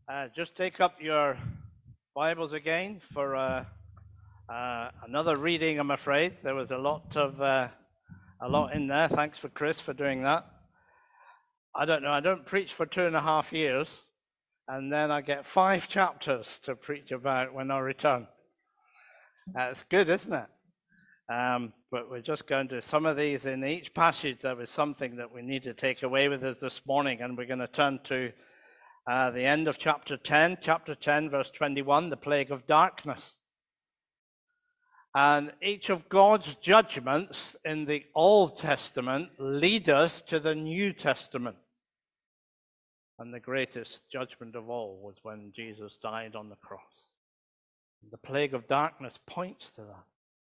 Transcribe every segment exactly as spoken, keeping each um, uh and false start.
Uh, just take up your Bibles again for uh, uh, another reading. I'm afraid there was a lot of uh, a lot in there. Thanks for Chris for doing that. I don't know. I don't preach for two and a half years, and then I get five chapters to preach about when I return. That's good, isn't it? Um, but we're just going to some of these in each passage. There was something that we need to take away with us this morning, and we're going to turn to Uh, the end of chapter ten, chapter ten, verse twenty-one, the plague of darkness. And each of God's judgments in the Old Testament lead us to the New Testament. And the greatest judgment of all was when Jesus died on the cross. The plague of darkness points to that.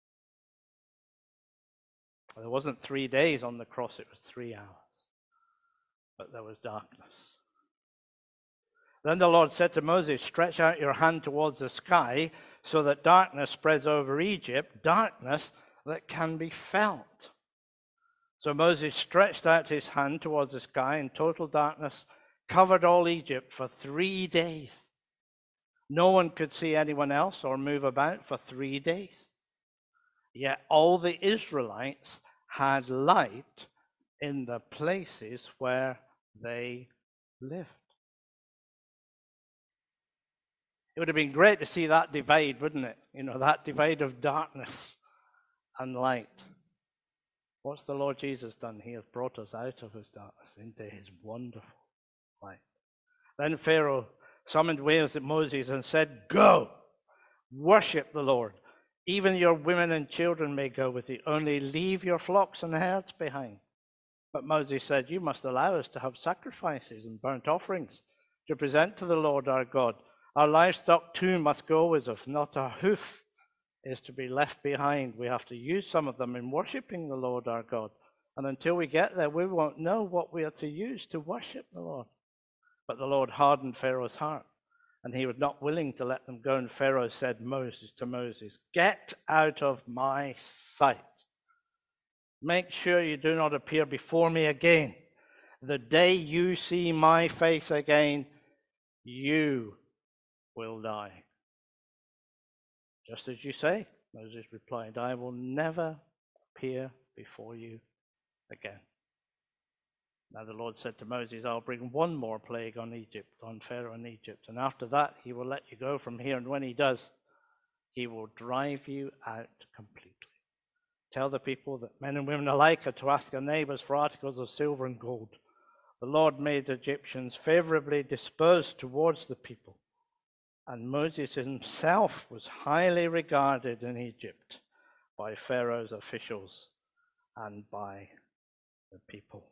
There wasn't three days on the cross, it was three hours. But there was darkness. Then the Lord said to Moses, "Stretch out your hand towards the sky so that darkness spreads over Egypt, darkness that can be felt." So Moses stretched out his hand towards the sky, and total darkness covered all Egypt for three days. No one could see anyone else or move about for three days. Yet all the Israelites had light in the places where they lived. It would have been great to see that divide, wouldn't it? You know, that divide of darkness and light. What's the Lord Jesus done? He has brought us out of his darkness into his wonderful light. Then Pharaoh summoned Moses and said, "Go, worship the Lord. Even your women and children may go with you. Only leave your flocks and herds behind." But Moses said, "You must allow us to have sacrifices and burnt offerings to present to the Lord our God. Our livestock too must go with us. Not a hoof is to be left behind. We have to use some of them in worshiping the Lord our God. And until we get there, we won't know what we are to use to worship the Lord." But the Lord hardened Pharaoh's heart, and he was not willing to let them go. And Pharaoh said Moses to Moses, "Get out of my sight. Make sure you do not appear before me again. The day you see my face again, you will die." "Just as you say," Moses replied, "I will never appear before you again." Now the Lord said to Moses, "I'll bring one more plague on Egypt, on Pharaoh and Egypt, and after that he will let you go from here, and when he does, he will drive you out completely. Tell the people that men and women alike are to ask their neighbors for articles of silver and gold." The Lord made the Egyptians favorably disposed towards the people, and Moses himself was highly regarded in Egypt by Pharaoh's officials and by the people.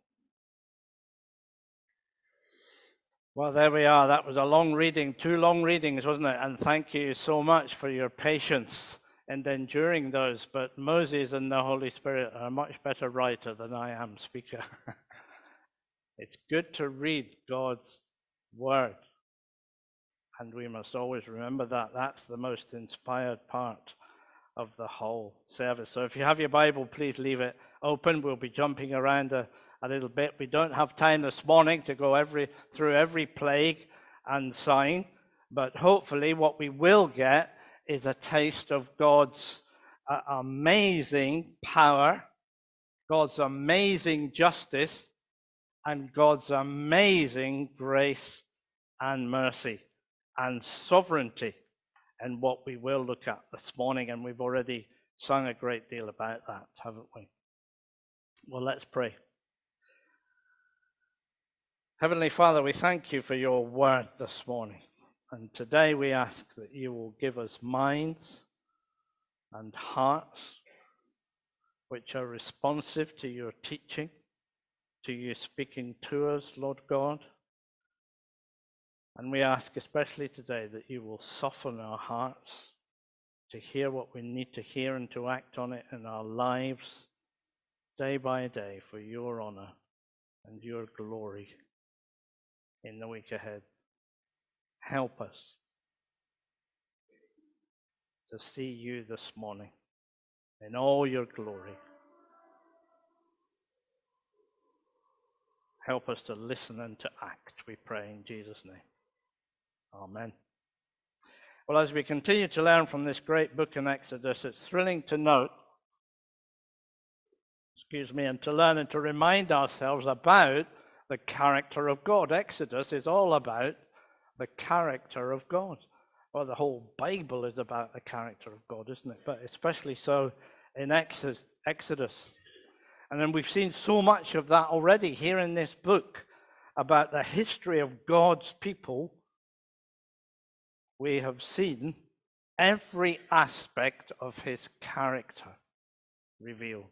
Well, there we are. That was a long reading, two long readings, wasn't it? And thank you so much for your patience and enduring those. But Moses and the Holy Spirit are a much better writer than I am speaker. It's good to read God's word. And we must always remember that. That's the most inspired part of the whole service. So if you have your Bible, please leave it open. We'll be jumping around a, a little bit. We don't have time this morning to go every through every plague and sign, but hopefully what we will get is a taste of God's uh, amazing power, God's amazing justice, and God's amazing grace and mercy and sovereignty, and what we will look at this morning. And we've already sung a great deal about that, haven't we? Well, let's pray. Heavenly Father, we thank you for your word this morning. And today we ask that you will give us minds and hearts which are responsive to your teaching, to you speaking to us, Lord God. And we ask especially today that you will soften our hearts to hear what we need to hear and to act on it in our lives day by day for your honor and your glory in the week ahead. Help us to see you this morning in all your glory. Help us to listen and to act, we pray in Jesus' name. Amen. Well, as we continue to learn from this great book in Exodus, it's thrilling to note, excuse me, and to learn and to remind ourselves about the character of God. Exodus is all about the character of God. Well, the whole Bible is about the character of God, isn't it? But especially so in Exodus. And then we've seen so much of that already here in this book about the history of God's people. We have seen every aspect of his character revealed.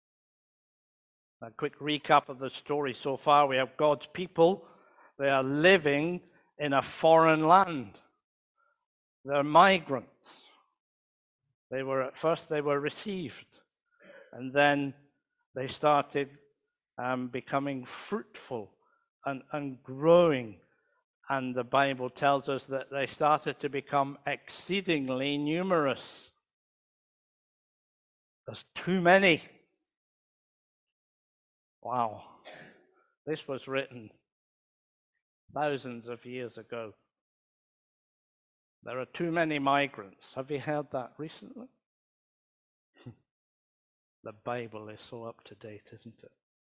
A quick recap of the story so far. We have God's people. They are living in a foreign land. They're migrants. They were, at first they were received, and then they started um, becoming fruitful and, and growing. And the Bible tells us that they started to become exceedingly numerous. There's too many. Wow. This was written thousands of years ago. There are too many migrants. Have you heard that recently? The Bible is so up to date, isn't it?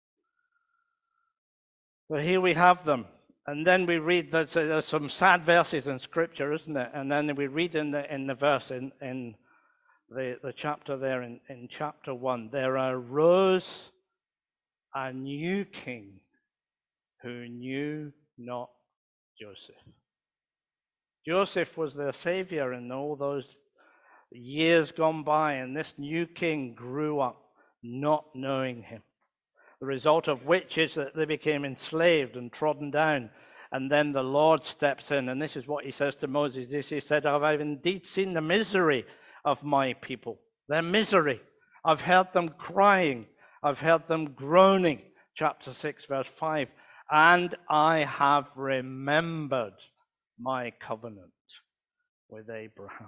Well, here we have them. And then we read, there's, there's some sad verses in Scripture, isn't it? And then we read in the in the verse, in, in the, the chapter there, in, in chapter one, there arose a new king who knew not Joseph. Joseph was their savior in all those years gone by, and this new king grew up not knowing him. The result of which is that they became enslaved and trodden down. And then the Lord steps in, and this is what he says to Moses. This he said, I've indeed seen the misery of my people, their misery. I've heard them crying. I've heard them groaning. Chapter six, verse five. And I have remembered my covenant with Abraham.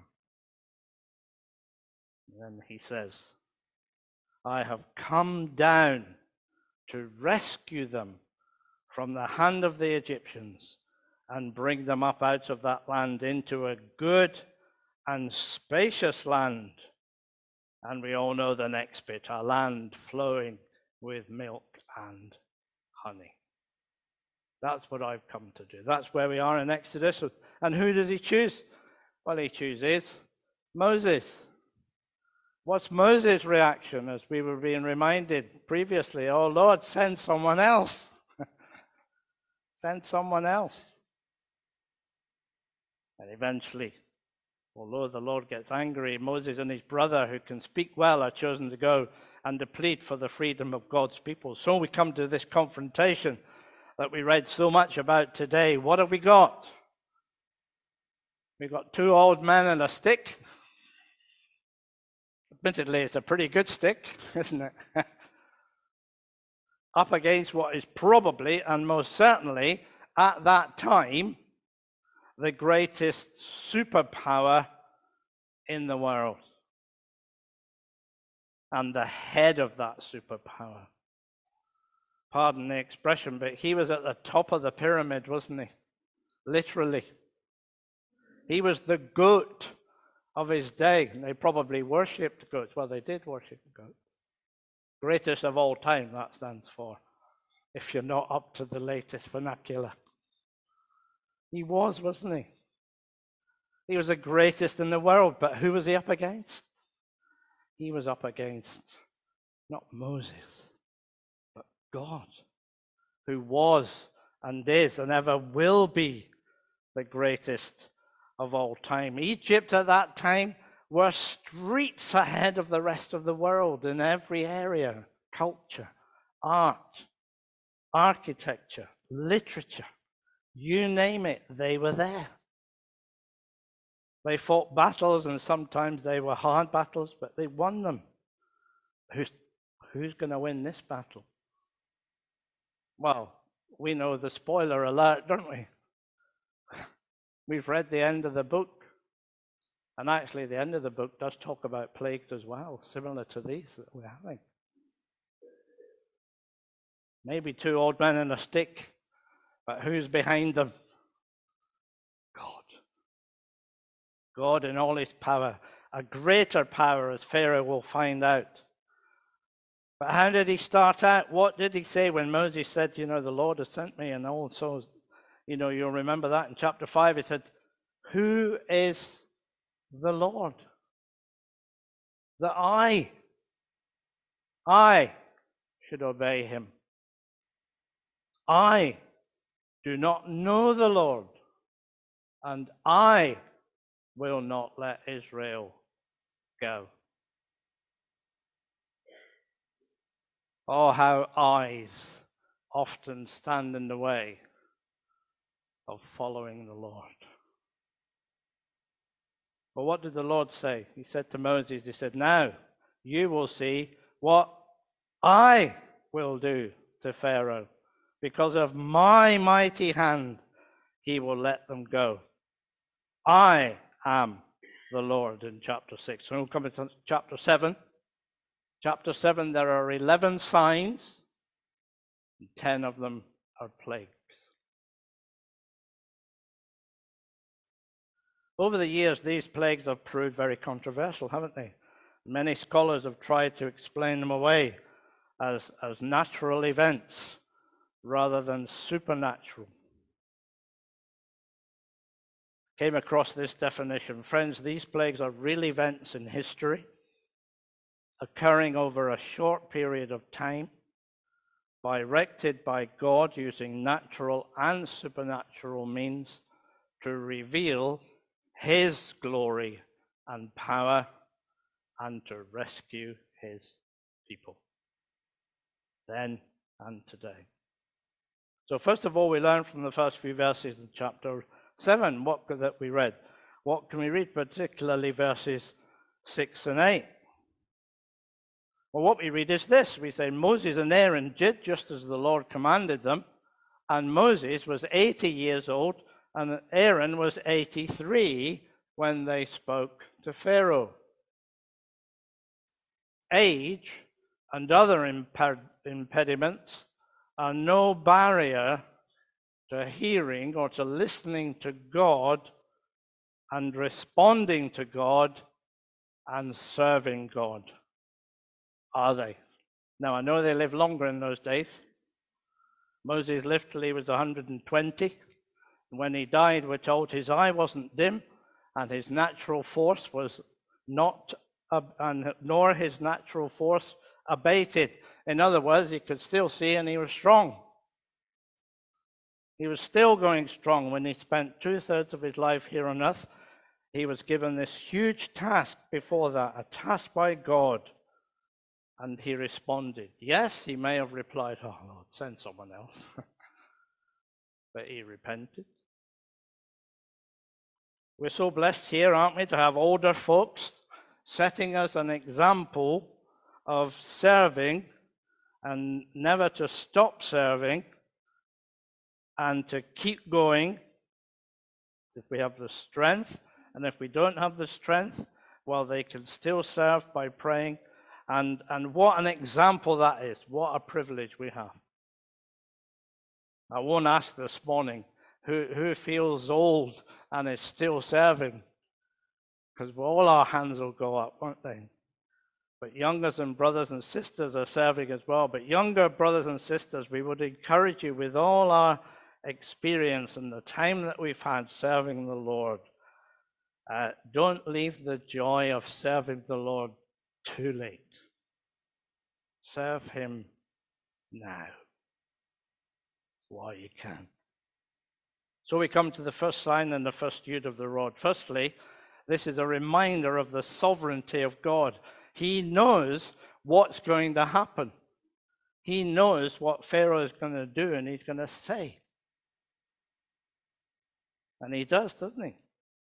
And then he says, I have come down to rescue them from the hand of the Egyptians and bring them up out of that land into a good and spacious land. And we all know the next bit, a land flowing with milk and honey. That's what I've come to do. That's where we are in Exodus. And who does he choose? Well, he chooses Moses. What's Moses' reaction, as we were being reminded previously? Oh, Lord, send someone else. Send someone else. And eventually, although the Lord gets angry, Moses and his brother, who can speak well, are chosen to go and to plead for the freedom of God's people. So we come to this confrontation that we read so much about today. What have we got? We've got two old men and a stick. Admittedly, it's a pretty good stick, isn't it? Up against what is probably and most certainly at that time the greatest superpower in the world, and the head of that superpower. Pardon the expression, but he was at the top of the pyramid, wasn't he? Literally. He was the goat of his day. They probably worshipped goats. Well, they did worship goats. Greatest of all time, that stands for, if you're not up to the latest vernacular. He was, wasn't he? He was the greatest in the world, but who was he up against? He was up against not Moses, but God, who was and is and ever will be the greatest of all time. Egypt at that time were streets ahead of the rest of the world in every area: culture, art, architecture, literature. You name it, they were there. They fought battles, and sometimes they were hard battles, but they won them. Who's, who's going to win this battle? Well, we know the spoiler alert, don't we? We've read the end of the book. And actually, the end of the book does talk about plagues as well, similar to these that we're having. Maybe two old men and a stick, but who's behind them? God. God in all his power, a greater power, as Pharaoh will find out. But how did he start out? What did he say when Moses said, you know, the Lord has sent me? And also, you know, you'll remember that in chapter five, he said, who is the Lord? That I, I should obey him. I do not know the Lord, and I will not let Israel go. Oh, how eyes often stand in the way of following the Lord. But what did the Lord say? He said to Moses, he said, now you will see what I will do to Pharaoh. Because of my mighty hand, he will let them go. I am the Lord in chapter six. So we'll come to chapter seven. Chapter seven, there are eleven signs, and ten of them are plagues. Over the years, these plagues have proved very controversial, haven't they? Many scholars have tried to explain them away as, as natural events rather than supernatural. Came across this definition. Friends, these plagues are real events in history, occurring over a short period of time, directed by God using natural and supernatural means to reveal his glory and power and to rescue his people, then and today. So first of all, we learn from the first few verses in chapter seven, what that we read. What can we read, particularly verses six and eight? Well, what we read is this. We say, Moses and Aaron did just as the Lord commanded them, and Moses was eighty years old, and Aaron was eighty-three when they spoke to Pharaoh. Age and other imped- impediments are no barrier to hearing or to listening to God and responding to God and serving God, are they? Now, I know they lived longer in those days. Moses lived till he was one hundred twenty. And when he died, we're told his eye wasn't dim and his natural force was not, uh, and nor his natural force abated. In other words, he could still see and he was strong. He was still going strong when he spent two-thirds of his life here on earth. He was given this huge task before that, a task by God. And he responded. Yes, he may have replied, oh, Lord, send someone else. But he repented. We're so blessed here, aren't we, to have older folks setting us an example of serving and never to stop serving and to keep going if we have the strength. And if we don't have the strength, well, they can still serve by praying. And, and what an example that is. What a privilege we have. I won't ask this morning who, who feels old and is still serving, because all our hands will go up, won't they? But youngers and brothers and sisters are serving as well. But younger brothers and sisters, we would encourage you with all our experience and the time that we've had serving the Lord, uh, don't leave the joy of serving the Lord too late. Serve him now while you can. So we come to the first sign and the first use of the rod. Firstly, this is a reminder of the sovereignty of God. He knows what's going to happen. He knows what Pharaoh is going to do and he's going to say. And he does, doesn't he?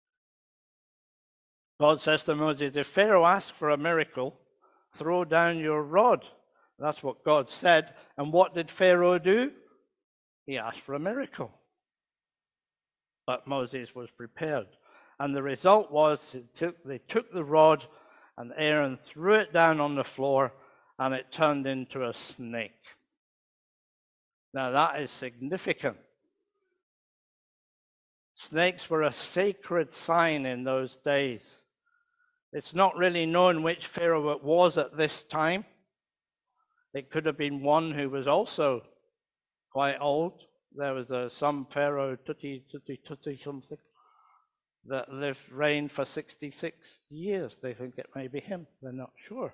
God says to Moses, if Pharaoh asks for a miracle, throw down your rod. That's what God said. And what did Pharaoh do? He asked for a miracle. But Moses was prepared. And the result was it took, they took the rod and Aaron threw it down on the floor and it turned into a snake. Now that is significant. Snakes were a sacred sign in those days. It's not really known which Pharaoh it was at this time. It could have been one who was also quite old. There was a, some Pharaoh, Tuti, Tuti, Tuti, something, that lived, reigned for sixty-six years. They think it may be him. They're not sure.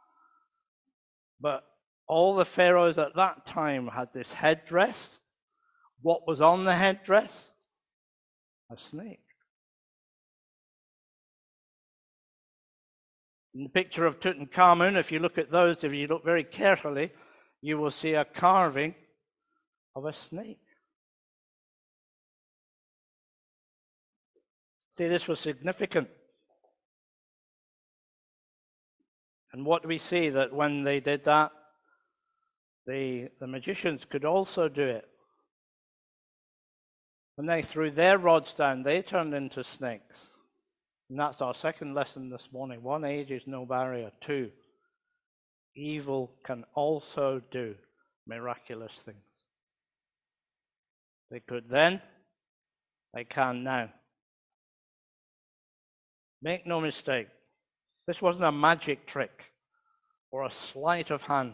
But all the pharaohs at that time had this headdress. What was on the headdress? A snake. In the picture of Tutankhamun, if you look at those, if you look very carefully, you will see a carving of a snake. See, this was significant. And what do we see? That when they did that, the, the magicians could also do it. When they threw their rods down, they turned into snakes. And that's our second lesson this morning. One, age is no barrier. Two, evil can also do miraculous things. They could then, they can now. Make no mistake, this wasn't a magic trick or a sleight of hand.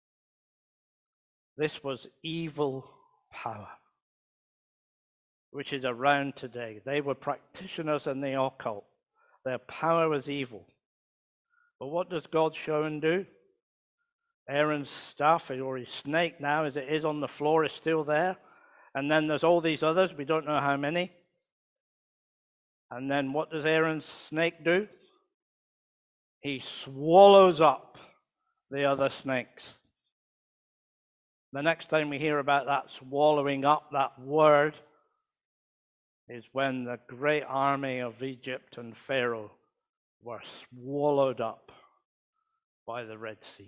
This was evil power, which is around today. They were practitioners in the occult. Their power was evil. But what does God show and do? Aaron's staff, or his snake now, as it is on the floor, is still there. And then there's all these others, we don't know how many. And then what does Aaron's snake do? He swallows up the other snakes. The next time we hear about that swallowing up, that word, is when the great army of Egypt and Pharaoh were swallowed up by the Red Sea.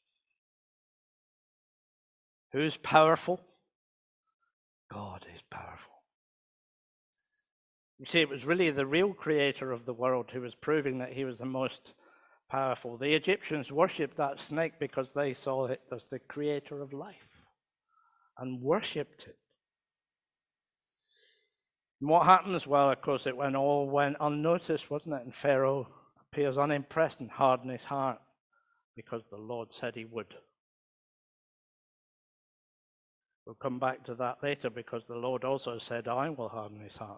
Who's powerful? God is powerful. You see, it was really the real creator of the world who was proving that he was the most powerful. The Egyptians worshipped that snake because they saw it as the creator of life and worshipped it. And what happens? Well, of course, it went all went unnoticed, wasn't it? And Pharaoh appears unimpressed and hardened his heart because the Lord said he would. We'll come back to that later because the Lord also said, I will harden his heart.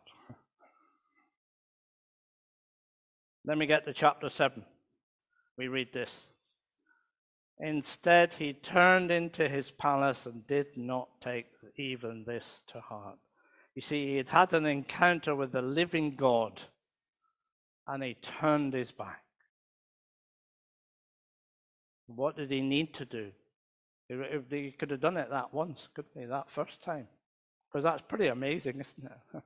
Then we get to chapter seven. We read this. Instead, he turned into his palace and did not take even this to heart. You see, he had had an encounter with the living God, and he turned his back. What did he need to do? He could have done it that once, couldn't he, that first time? Because that's pretty amazing, isn't it?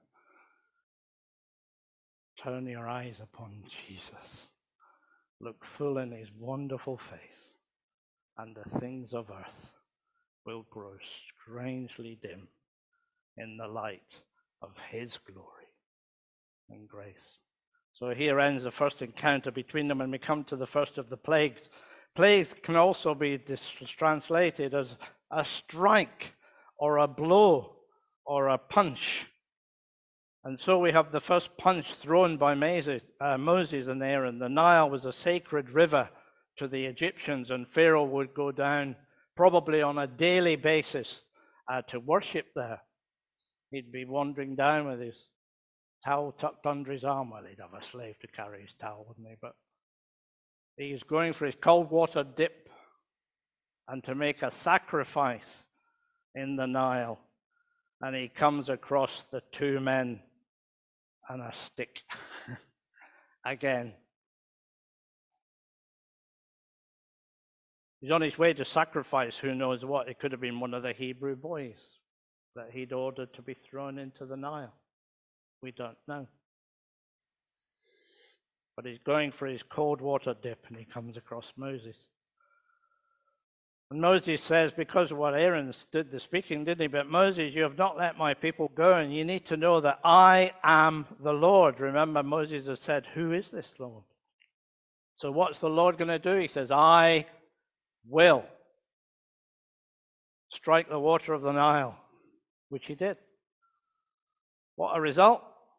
Turn your eyes upon Jesus. Look full in his wonderful face, and the things of earth will grow strangely dim in the light of his glory and grace. So here ends the first encounter between them, and we come to the first of the plagues. Plagues can also be translated as a strike or a blow or a punch. And so we have the first punch thrown by Moses, uh, Moses and Aaron. The Nile was a sacred river to the Egyptians, and Pharaoh would go down probably on a daily basis uh, to worship there. He'd be wandering down with his towel tucked under his arm. Well, he'd have a slave to carry his towel, wouldn't he? But he was going for his cold water dip and to make a sacrifice in the Nile. And he comes across the two men and a stick again. He's on his way to sacrifice, who knows what. It could have been one of the Hebrew boys that he'd ordered to be thrown into the Nile. We don't know. But he's going for his cold water dip, and he comes across Moses. And Moses says, because of what Aaron did the speaking, didn't he? But Moses, you have not let my people go, and you need to know that I am the Lord. Remember, Moses has said, who is this Lord? So what's the Lord going to do? He says, I will strike the water of the Nile, which he did. What a result?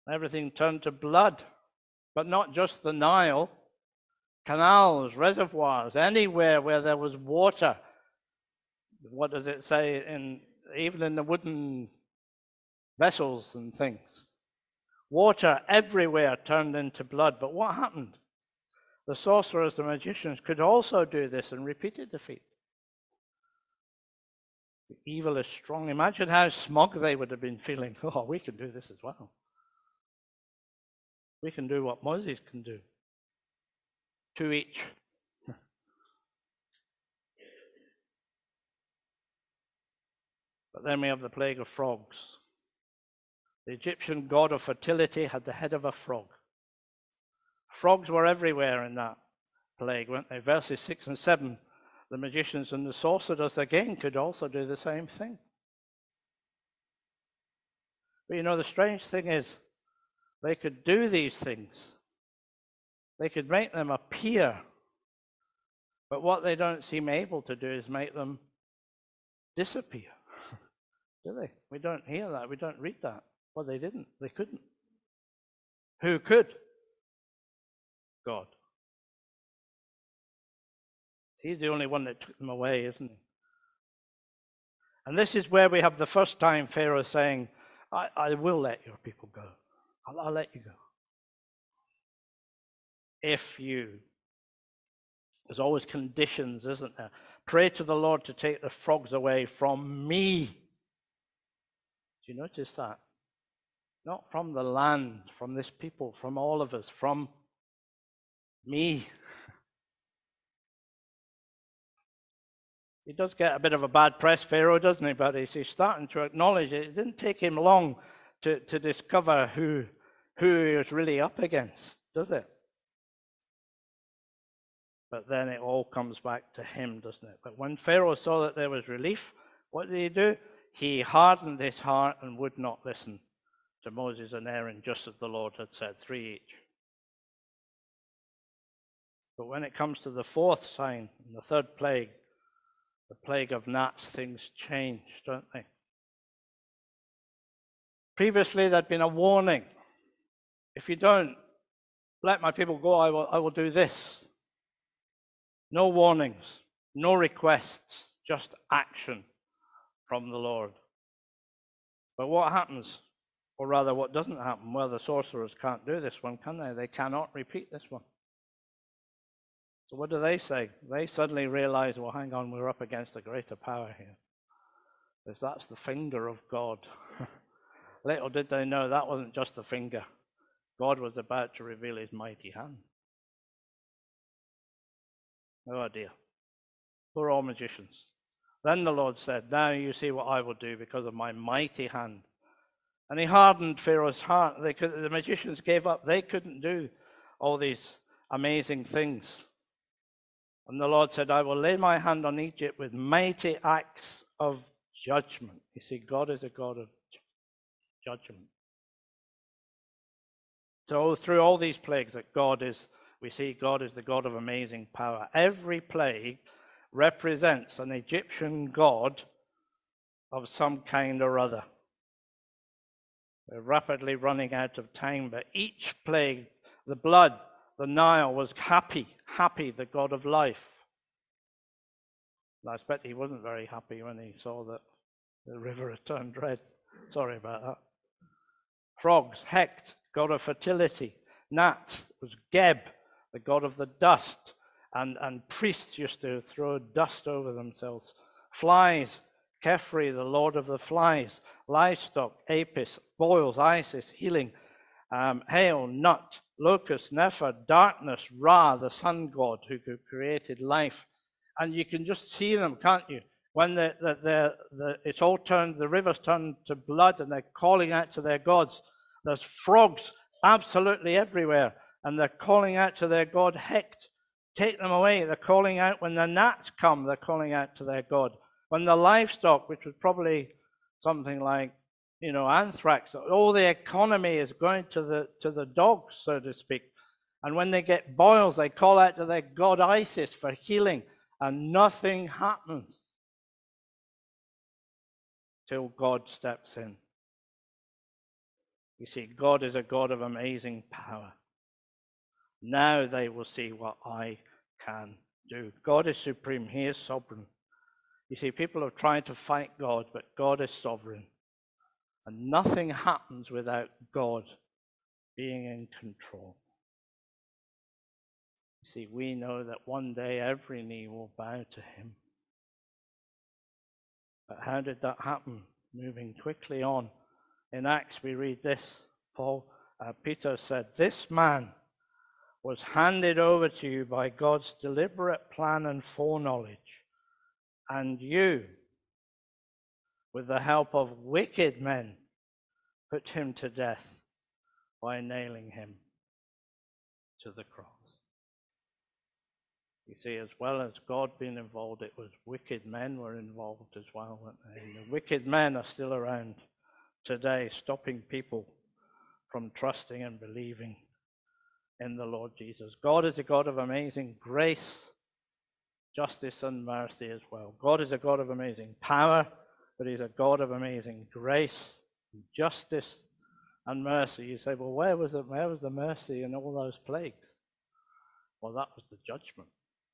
Everything turned to blood. But not just the Nile. Canals, reservoirs, anywhere where there was water. What does it say? In even in the wooden vessels and things. Water everywhere turned into blood. But what happened? The sorcerers, the magicians, could also do this and repeated defeat. The evil is strong. Imagine how smug they would have been feeling. Oh, we can do this as well. We can do what Moses can do. Two each. But then we have the plague of frogs. The Egyptian god of fertility had the head of a frog. Frogs were everywhere in that plague, weren't they? Verses six and seven, the magicians and the sorcerers again could also do the same thing. But you know, the strange thing is, they could do these things. They could make them appear. But what they don't seem able to do is make them disappear. Do they? We don't hear that. We don't read that. Well, they didn't. They couldn't. Who could? God. He's the only one that took them away, isn't he? And this is where we have the first time Pharaoh saying, I, I will let your people go. I'll, I'll let you go. If you. There's always conditions, isn't there? Pray to the Lord to take the frogs away from me. Do you notice that? Not from the land, from this people, from all of us, from me. He does get a bit of a bad press, Pharaoh, doesn't he? But he's starting to acknowledge it. It didn't take him long to, to discover who, who he was really up against, does it? But then it all comes back to him, doesn't it? But when Pharaoh saw that there was relief, what did he do? He hardened his heart and would not listen to Moses and Aaron, just as the Lord had said, three each. But when it comes to the fourth sign, the third plague, the plague of gnats, things change, don't they? Previously, there'd been a warning. If you don't let my people go, I will, I will do this. No warnings, no requests, just action from the Lord. But what happens? Or rather, what doesn't happen? Well, the sorcerers can't do this one, can they? They cannot repeat this one. So what do they say? They suddenly realize, well, hang on, we're up against a greater power here. Because that's the finger of God. Little did they know that wasn't just the finger. God was about to reveal his mighty hand. Oh dear. Poor old magicians. Then the Lord said, now you see what I will do because of my mighty hand. And he hardened Pharaoh's heart. They could, the magicians gave up. They couldn't do all these amazing things. And the Lord said, I will lay my hand on Egypt with mighty acts of judgment. You see, God is a God of judgment. So through all these plagues that God is, we see God is the God of amazing power. Every plague represents an Egyptian god of some kind or other. We're rapidly running out of time, but each plague, the blood, the Nile was happy, happy, the god of life. And I expect he wasn't very happy when he saw that the river had turned red. Sorry about that. Frogs, Hecht, god of fertility. Gnats was Geb, the god of the dust. And, and priests used to throw dust over themselves. Flies, Kefri, the lord of the flies. Livestock, Apis, boils, Isis, healing. Um, hail, Nut, locust, Nephar, darkness, Ra, the sun god who created life. And you can just see them, can't you? When the, the, the, the, it's all turned, the river's turned to blood and they're calling out to their gods. There's frogs absolutely everywhere. And they're calling out to their god Hecht. Take them away. They're calling out when the gnats come, they're calling out to their god. When the livestock, which was probably something like, you know, anthrax, all the economy is going to the to the dogs, so to speak. And when they get boils, they call out to their god Isis for healing, and nothing happens till God steps in. You see, God is a God of amazing power. Now they will see what I can do. God is supreme. He is sovereign. You see, people have tried to fight God, but God is sovereign. And nothing happens without God being in control. You see, we know that one day every knee will bow to him. But how did that happen? Moving quickly on. In Acts we read this. Paul, uh, Peter said, "This man was handed over to you by God's deliberate plan and foreknowledge. And you, with the help of wicked men, put him to death by nailing him to the cross." You see, as well as God being involved, it was wicked men were involved as well. And the wicked men are still around today, stopping people from trusting and believing in the Lord Jesus. God is a God of amazing grace, justice, and mercy as well. God is a God of amazing power, but he's a God of amazing grace, justice, and mercy. You say, well, where was it? Where was the mercy in all those plagues? Well, that was the judgment.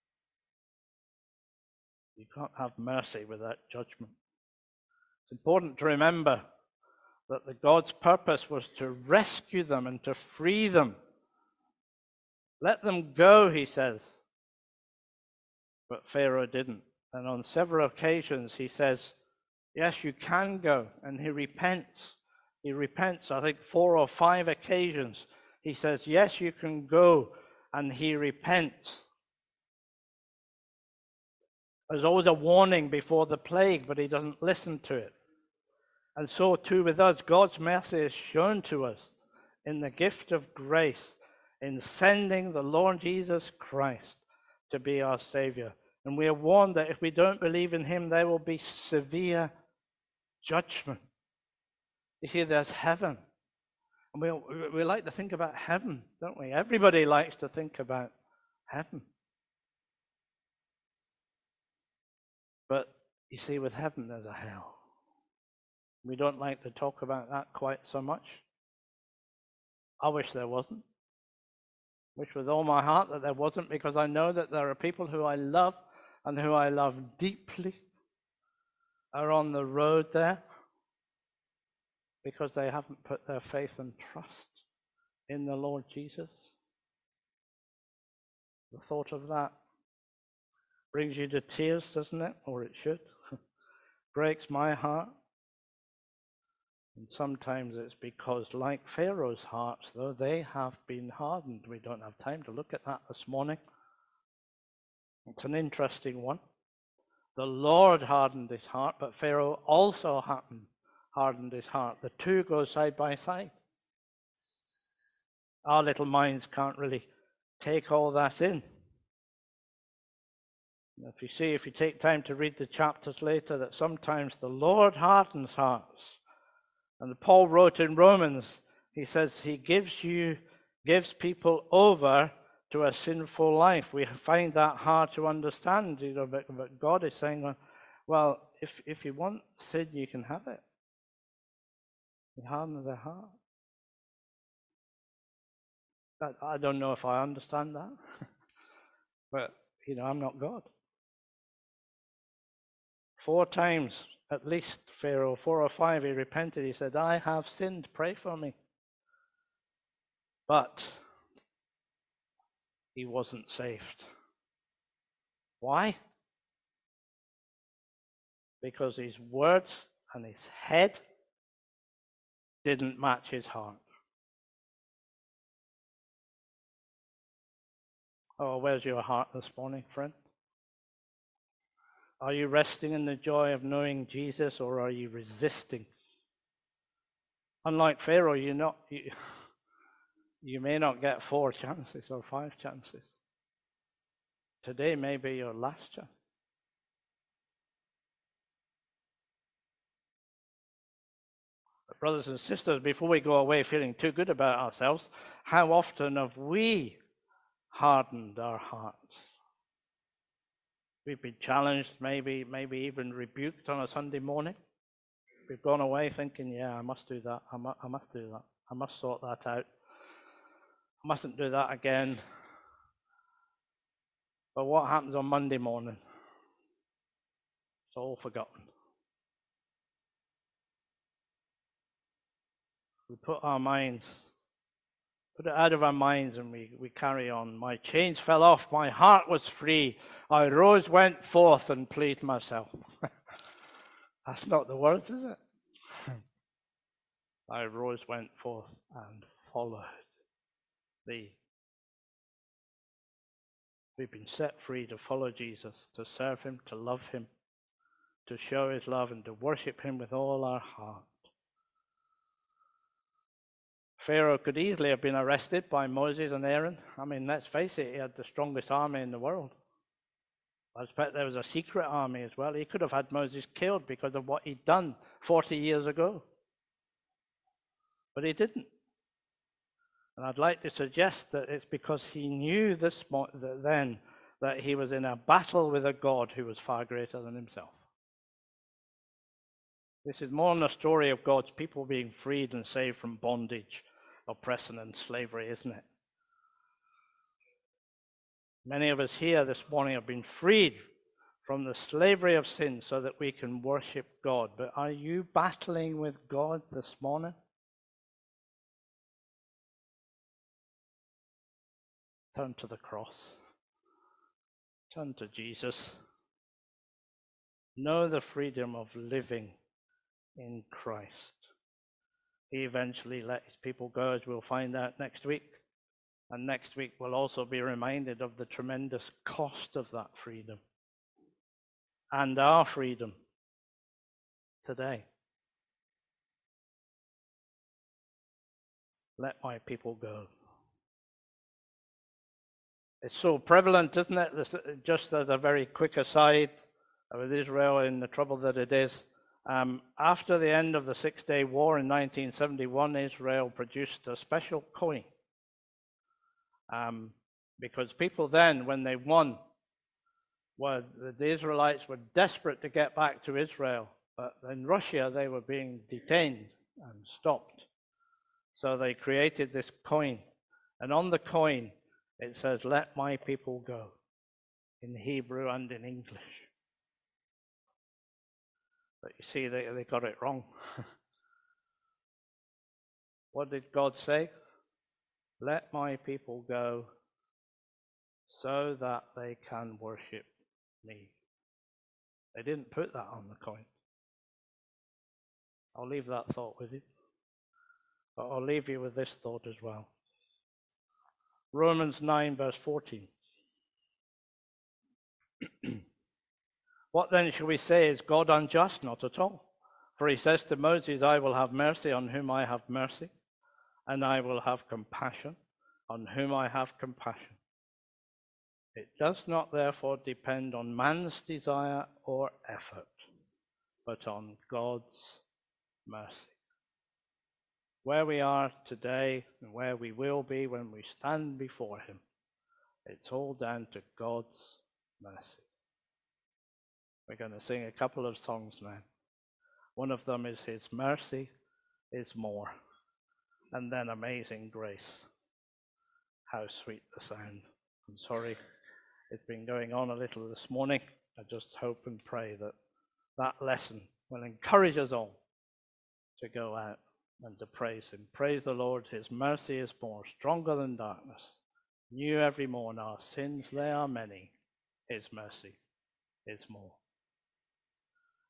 You can't have mercy without judgment. It's important to remember that the God's purpose was to rescue them and to free them. Let them go, he says. But Pharaoh didn't. And on several occasions he says, yes, you can go. And he repents. He repents, I think, four or five occasions. He says, yes, you can go. And he repents. There's always a warning before the plague, but he doesn't listen to it. And so too with us, God's mercy is shown to us in the gift of grace, in sending the Lord Jesus Christ to be our Savior. And we are warned that if we don't believe in him, there will be severe judgment. You see, there's heaven. And we, we like to think about heaven, don't we? Everybody likes to think about heaven. But you see, with heaven, there's a hell. We don't like to talk about that quite so much. I wish there wasn't. Wish with all my heart that there wasn't, because I know that there are people who I love and who I love deeply are on the road there because they haven't put their faith and trust in the Lord Jesus. The thought of that brings you to tears, doesn't it? Or it should. Breaks my heart. And sometimes it's because, like Pharaoh's hearts, though, they have been hardened. We don't have time to look at that this morning. It's an interesting one. The Lord hardened his heart, but Pharaoh also hardened his heart. The two go side by side. Our little minds can't really take all that in. If you see, if you take time to read the chapters later, that sometimes the Lord hardens hearts. And Paul wrote in Romans, he says he gives you, gives people over to a sinful life. We find that hard to understand, you know, but, but God is saying, well, if, if you want sin, you can have it. He hardens their heart. That, I don't know if I understand that, but, you know, I'm not God. Four times, at least, Pharaoh, four or five, he repented. He said, I have sinned, pray for me. But he wasn't saved. Why? Because his words and his head didn't match his heart. Oh, where's your heart this morning, friend? Are you resting in the joy of knowing Jesus, or are you resisting? Unlike Pharaoh, you not you, you may not get four chances or five chances. Today may be your last chance. But brothers and sisters, before we go away feeling too good about ourselves, how often have we hardened our hearts? We've been challenged, maybe, maybe even rebuked on a Sunday morning we've gone away thinking, yeah, I must do that, I, mu- I must do that, I must sort that out, I mustn't do that again. But what happens on Monday morning? It's all forgotten. We put our minds, put it out of our minds, and we, we carry on. My chains fell off, my heart was free. I rose, went forth, and pleased myself. That's not the words, is it? I rose, went forth, and followed thee. We've been set free to follow Jesus, to serve him, to love him, to show his love, and to worship him with all our heart. Pharaoh could easily have been arrested by Moses and Aaron. I mean, let's face it, he had the strongest army in the world. I expect there was a secret army as well. He could have had Moses killed because of what he'd done forty years ago. But he didn't. And I'd like to suggest that it's because he knew this that then that he was in a battle with a God who was far greater than himself. This is more than a story of God's people being freed and saved from bondage, oppression, and slavery, isn't it? Many of us here this morning have been freed from the slavery of sin so that we can worship God. But are you battling with God this morning? Turn to the cross. Turn to Jesus. Know the freedom of living in Christ. He eventually let his people go, as we'll find out next week. And next week we'll also be reminded of the tremendous cost of that freedom and our freedom today. Let my people go. It's so prevalent, isn't it? This, just as a very quick aside, with Israel in the trouble that it is, um, after the end of the Six-Day War in nineteen seventy-one, Israel produced a special coin. Um, because people then, when they won, were, the Israelites were desperate to get back to Israel. But in Russia, they were being detained and stopped. So they created this coin. And on the coin, it says, "Let my people go," in Hebrew and in English. But you see, they, they got it wrong. What did God say? Let my people go so that they can worship me. They didn't put that on the coin. I'll leave that thought with you. But I'll leave you with this thought as well. Romans nine, verse fourteen. What then shall we say? Is God unjust? Not at all. For he says to Moses, I will have mercy on whom I have mercy, and I will have compassion on whom I have compassion. It does not therefore depend on man's desire or effort, but on God's mercy. Where we are today and where we will be when we stand before him, it's all down to God's mercy. We're going to sing a couple of songs now. One of them is His Mercy is More, and then Amazing Grace. How sweet the sound. I'm sorry, it's been going on a little this morning. I just hope and pray that that lesson will encourage us all to go out and to praise him. Praise the Lord. His mercy is more, stronger than darkness. New every morn, our sins, they are many. His mercy is more.